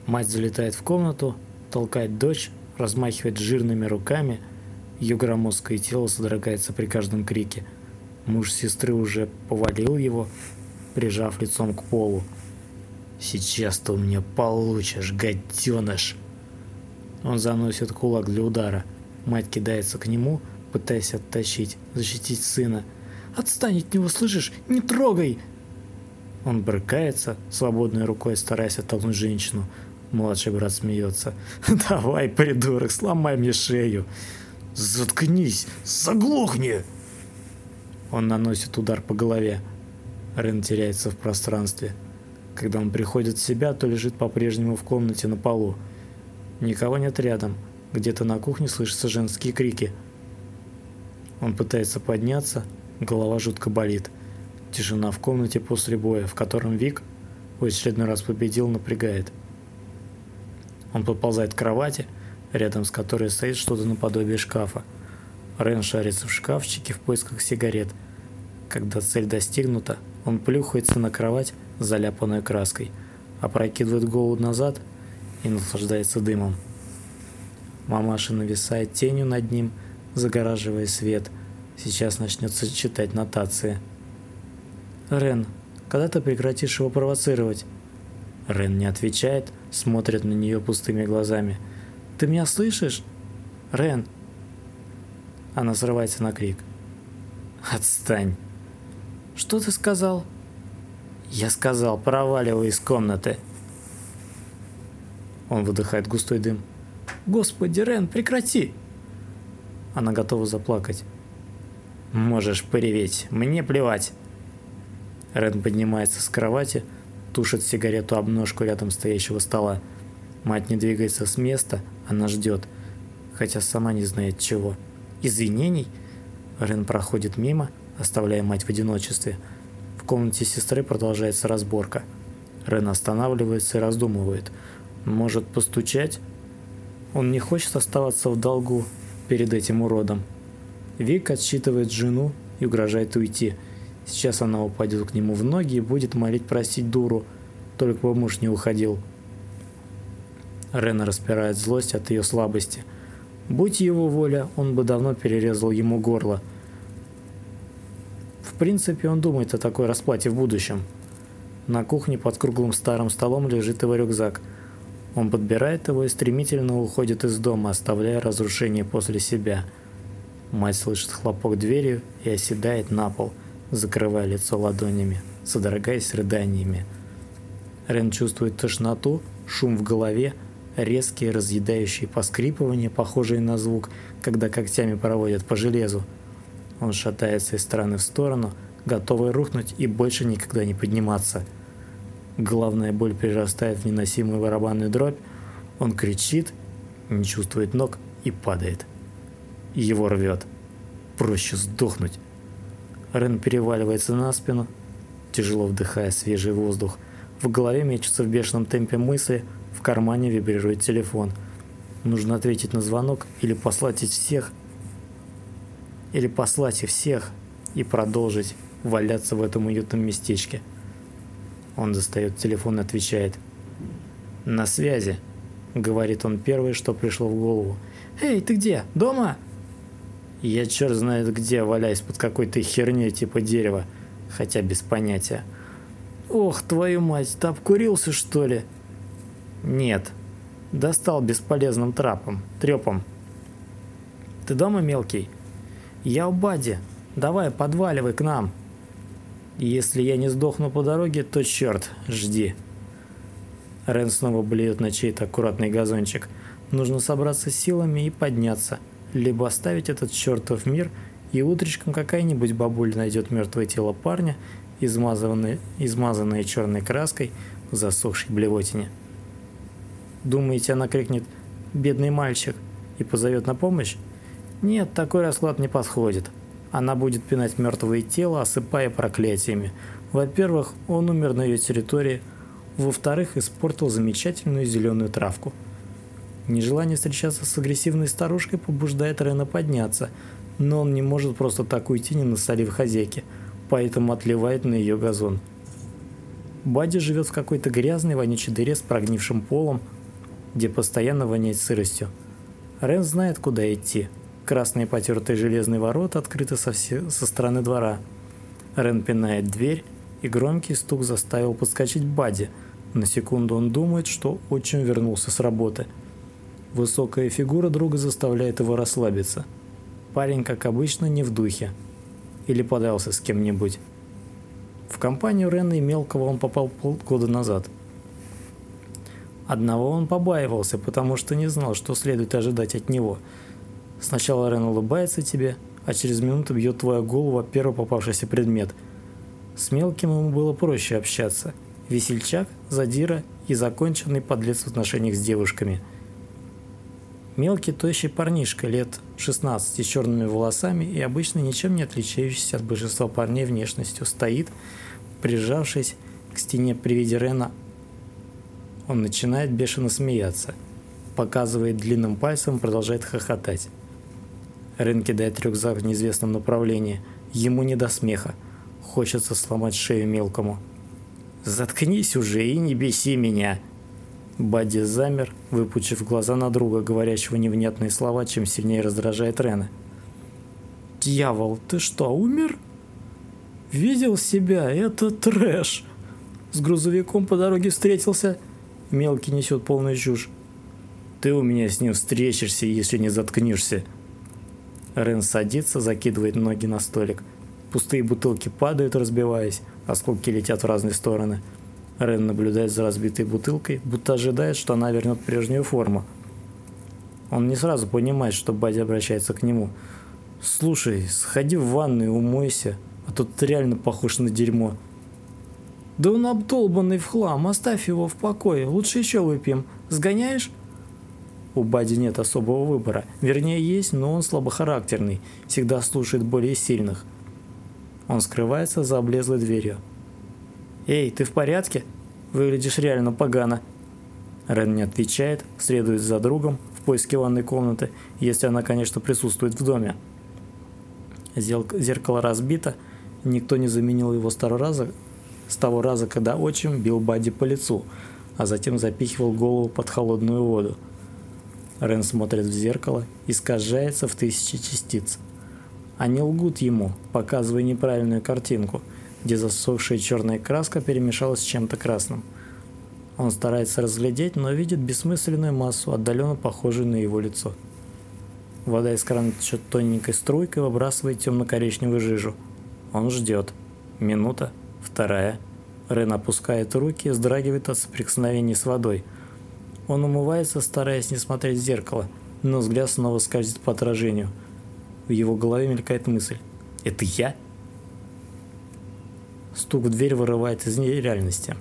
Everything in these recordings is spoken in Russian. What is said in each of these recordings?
Мать залетает в комнату, толкает дочь, размахивает жирными руками. Ее громоздкое тело содрогается при каждом крике. Муж сестры уже повалил его, прижав лицом к полу. «Сейчас ты у меня получишь, гаденыш!» Он заносит кулак для удара. Мать кидается к нему, пытаясь оттащить, защитить сына. «Отстань от него, слышишь? Не трогай!» Он брыкается, свободной рукой стараясь оттолкнуть женщину. Младший брат смеется. «Давай, придурок, сломай мне шею!» «Заткнись! Заглохни!» Он наносит удар по голове. Рен теряется в пространстве. Когда он приходит в себя, то лежит по-прежнему в комнате на полу. Никого нет рядом. Где-то на кухне слышатся женские крики. Он пытается подняться, голова жутко болит. Тишина в комнате после боя, в котором Вик в очередной раз победил, напрягает. Он подползает к кровати, рядом с которой стоит что-то наподобие шкафа. Рен шарится в шкафчике в поисках сигарет. Когда цель достигнута, он плюхается на кровать, заляпанную краской, опрокидывает голову назад и наслаждается дымом. Мамаша нависает тенью над ним, загораживая свет. Сейчас начнется читать нотации. «Рен, когда ты прекратишь его провоцировать?» Рен не отвечает, смотрит на нее пустыми глазами. «Ты меня слышишь? Рен!» Она срывается на крик. «Отстань!» «Что ты сказал?» «Я сказал, проваливай из комнаты!» Он выдыхает густой дым. «Господи, Рен, прекрати!» Она готова заплакать. «Можешь пореветь, мне плевать!» Рен поднимается с кровати, тушит сигарету об ножку рядом стоящего стола. Мать не двигается с места, она ждет, хотя сама не знает чего. Извинений? Рен проходит мимо, оставляя мать в одиночестве. В комнате сестры продолжается разборка. Рен останавливается и раздумывает. Может постучать? Он не хочет оставаться в долгу перед этим уродом. Вик отсчитывает жену и угрожает уйти. Сейчас она упадет к нему в ноги и будет молить простить дуру, только бы муж не уходил. Рена распирает злость от ее слабости. Будь его воля, он бы давно перерезал ему горло. В принципе, он думает о такой расплате в будущем. На кухне под круглым старым столом лежит его рюкзак. Он подбирает его и стремительно уходит из дома, оставляя разрушение после себя. Мать слышит хлопок дверью и оседает на пол, закрывая лицо ладонями, содрогаясь рыданиями. Рен чувствует тошноту, шум в голове, резкие разъедающие поскрипывания, похожие на звук, когда когтями проводят по железу. Он шатается из стороны в сторону, готовый рухнуть и больше никогда не подниматься. Головная боль перерастает в неносимую барабанную дробь. Он кричит, не чувствует ног и падает. Его рвет. Проще сдохнуть. Рен переваливается на спину, тяжело вдыхая свежий воздух. В голове мечутся в бешеном темпе мысли, в кармане вибрирует телефон. Нужно ответить на звонок или послать их всех и продолжить валяться в этом уютном местечке. Он достает телефон и отвечает. «На связи», — говорит он первое, что пришло в голову. «Эй, ты где? Дома?» «Я черт знает где, валяюсь под какой-то херней типа дерева, хотя без понятия». «Ох, твою мать, ты обкурился, что ли?» «Нет, достал бесполезным трепом». «Ты дома, мелкий?» «Я у Бади. Давай, подваливай к нам». «Если я не сдохну по дороге, то черт, жди». Рен снова блюет на чей-то аккуратный газончик. Нужно собраться с силами и подняться. Либо оставить этот чертов мир, и утречком какая-нибудь бабуля найдет мертвое тело парня, измазанное черной краской в засохшей блевотине. Думаете, она крикнет «Бедный мальчик» и позовет на помощь? Нет, такой расклад не подходит. Она будет пинать мертвое тело, осыпая проклятиями. Во-первых, он умер на ее территории. Во-вторых, испортил замечательную зеленую травку. Нежелание встречаться с агрессивной старушкой побуждает Рена подняться, но он не может просто так уйти, не насолив хозяйке, поэтому отливает на ее газон. Бадди живет в какой-то грязной вонючей дыре с прогнившим полом, где постоянно воняет сыростью. Рен знает, куда идти. Красные потертые железные ворота открыты со стороны двора. Рен пинает дверь, и громкий стук заставил подскочить Бадди. На секунду он думает, что отчим вернулся с работы. Высокая фигура друга заставляет его расслабиться. Парень, как обычно, не в духе. Или подрался с кем-нибудь. В компанию Рена и Мелкого он попал полгода назад. Одного он побаивался, потому что не знал, что следует ожидать от него. Сначала Рен улыбается тебе, а через минуту бьет твою голову об первый попавшийся предмет. С Мелким ему было проще общаться. Весельчак, задира и законченный подлец в отношениях с девушками. Мелкий тощий парнишка лет 16 с черными волосами и обычно ничем не отличающийся от большинства парней внешностью стоит, прижавшись к стене при виде Рена. Он начинает бешено смеяться, показывает длинным пальцем и продолжает хохотать. Рен кидает рюкзак в неизвестном направлении. Ему не до смеха. Хочется сломать шею Мелкому. «Заткнись уже и не беси меня!» Бадди замер, выпучив глаза на друга, говорящего невнятные слова, чем сильнее раздражает Рена. «Дьявол, ты что, умер? Видел себя? Это трэш! С грузовиком по дороге встретился?» Мелкий несет полную чушь. «Ты у меня с ним встретишься, если не заткнешься!» Рен садится, закидывает ноги на столик. Пустые бутылки падают, разбиваясь, осколки летят в разные стороны. Рен наблюдает за разбитой бутылкой, будто ожидает, что она вернет прежнюю форму. Он не сразу понимает, что Бадди обращается к нему. «Слушай, сходи в ванную и умойся, а то ты реально похож на дерьмо». «Да он обдолбанный в хлам, оставь его в покое, лучше еще выпьем. Сгоняешь?» У Бадди нет особого выбора. Вернее, есть, но он слабохарактерный, всегда слушает более сильных. Он скрывается за облезлой дверью. «Эй, ты в порядке? Выглядишь реально погано». Рен не отвечает, следует за другом в поиске ванной комнаты, если она, конечно, присутствует в доме. Зеркало разбито, никто не заменил его с того раза, когда отчим бил Бадди по лицу, а затем запихивал голову под холодную воду. Рен смотрит в зеркало и искажается в тысячи частиц. Они лгут ему, показывая неправильную картинку, где засохшая черная краска перемешалась с чем-то красным. Он старается разглядеть, но видит бессмысленную массу, отдаленно похожую на его лицо. Вода из крана течет тоненькой струйкой, выбрасывает темно-коричневую жижу. Он ждет. Минута, вторая. Рен опускает руки и вздрагивает от соприкосновения с водой. Он умывается, стараясь не смотреть в зеркало, но взгляд снова скользит по отражению. В его голове мелькает мысль: «Это я?» Стук в дверь вырывает из нереальности.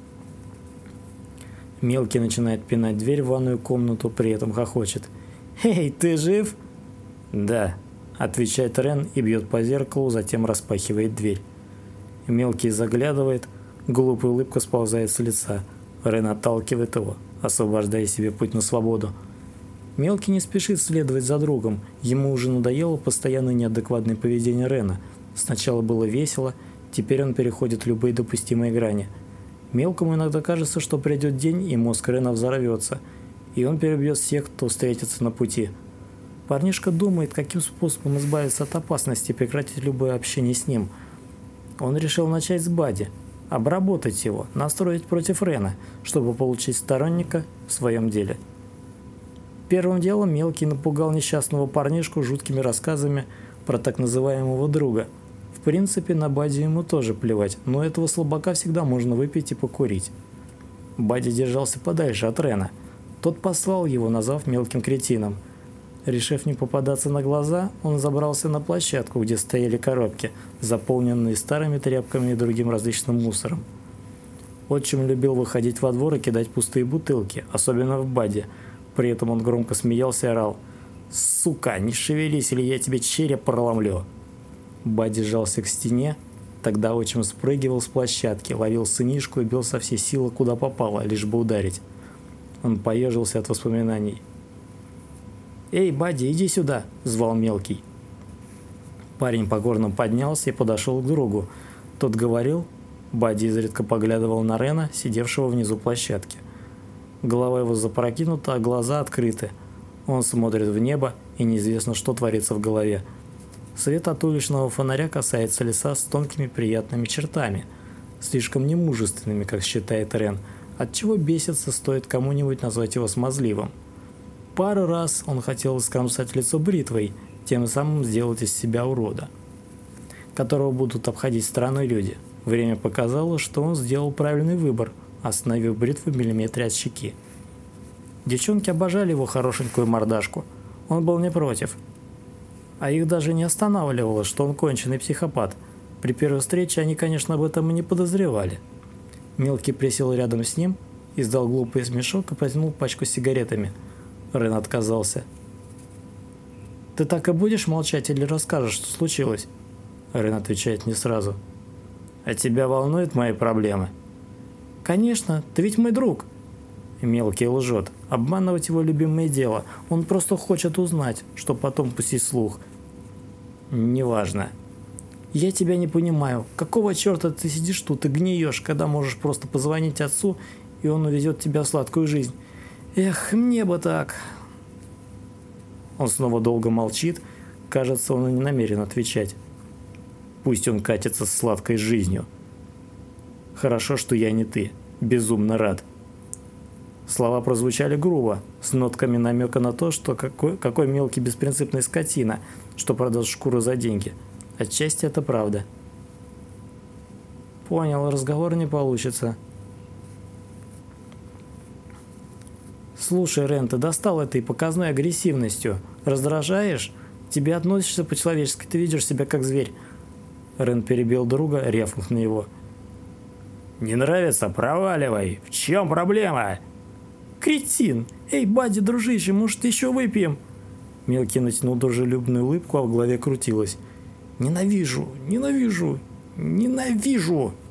Мелкий начинает пинать дверь в ванную комнату, при этом хохочет. «Эй, ты жив?» «Да», — отвечает Рен и бьет по зеркалу, затем распахивает дверь. Мелкий заглядывает, глупая улыбка сползает с лица. Рен отталкивает его, освобождая себе путь на свободу. Мелкий не спешит следовать за другом, ему уже надоело постоянное неадекватное поведение Рена. Сначала было весело, теперь он переходит любые допустимые грани. Мелкому иногда кажется, что придет день, и мозг Рена взорвется, и он перебьет всех, кто встретится на пути. Парнишка думает, каким способом избавиться от опасности и прекратить любое общение с ним. Он решил начать с Бадди, обработать его, настроить против Рена, чтобы получить сторонника в своем деле. Первым делом Мелкий напугал несчастного парнишку жуткими рассказами про так называемого друга. В принципе, на Бадди ему тоже плевать, но этого слабака всегда можно выпить и покурить. Бадди держался подальше от Рена. Тот послал его, назвав мелким кретином. Решив не попадаться на глаза, он забрался на площадку, где стояли коробки, заполненные старыми тряпками и другим различным мусором. Отчим любил выходить во двор и кидать пустые бутылки, особенно в Бадди. При этом он громко смеялся и орал: «Сука, не шевелись, или я тебе череп проломлю!» Бадди жался к стене, тогда отчим спрыгивал с площадки, ловил сынишку и бил со всей силы, куда попало, лишь бы ударить. Он поежился от воспоминаний. «Эй, Бадди, иди сюда!» – звал Мелкий. Парень покорно поднялся и подошел к другу. Тот говорил, Бадди изредка поглядывал на Рена, сидевшего внизу площадки. Голова его запрокинута, а глаза открыты. Он смотрит в небо, и неизвестно, что творится в голове. Свет от уличного фонаря касается лица с тонкими приятными чертами, слишком немужественными, как считает Рен, отчего бесится, стоит кому-нибудь назвать его смазливым. Пару раз он хотел скромсать лицо бритвой, тем самым сделать из себя урода, которого будут обходить стороной люди. Время показало, что он сделал правильный выбор, остановив бритву в миллиметре от щеки. Девчонки обожали его хорошенькую мордашку. Он был не против. А их даже не останавливало, что он конченый психопат. При первой встрече они, конечно, об этом и не подозревали. Мелкий присел рядом с ним, издал глупый смешок и протянул пачку с сигаретами. Рен отказался. «Ты так и будешь молчать или расскажешь, что случилось?» Рен отвечает не сразу. «А тебя волнуют мои проблемы?» «Конечно, ты ведь мой друг». Мелкий лжет. Обманывать его любимое дело. Он просто хочет узнать, что потом пустить слух. «Неважно». «Я тебя не понимаю. Какого черта ты сидишь тут и гниешь, когда можешь просто позвонить отцу, и он увезет тебя в сладкую жизнь? Эх, мне бы так». Он снова долго молчит. Кажется, он и не намерен отвечать. Пусть он катится с сладкой жизнью. Хорошо, что я не ты. Безумно рад. Слова прозвучали грубо, с нотками намека на то, что какой мелкий беспринципный скотина, что продаст шкуру за деньги. Отчасти это правда. Понял, разговор не получится. Слушай, Рен, ты достал этой показной агрессивностью. Раздражаешь? Тебе относишься по-человечески, ты ведешь себя как зверь. Рен перебил друга, рявкнув на него. «Не нравится? Проваливай! В чем проблема?» «Кретин! Эй, Бадди, дружище, может, еще выпьем?» Мелкий натянул дружелюбную улыбку, а в голове крутилось. «Ненавижу! Ненавижу! Ненавижу!»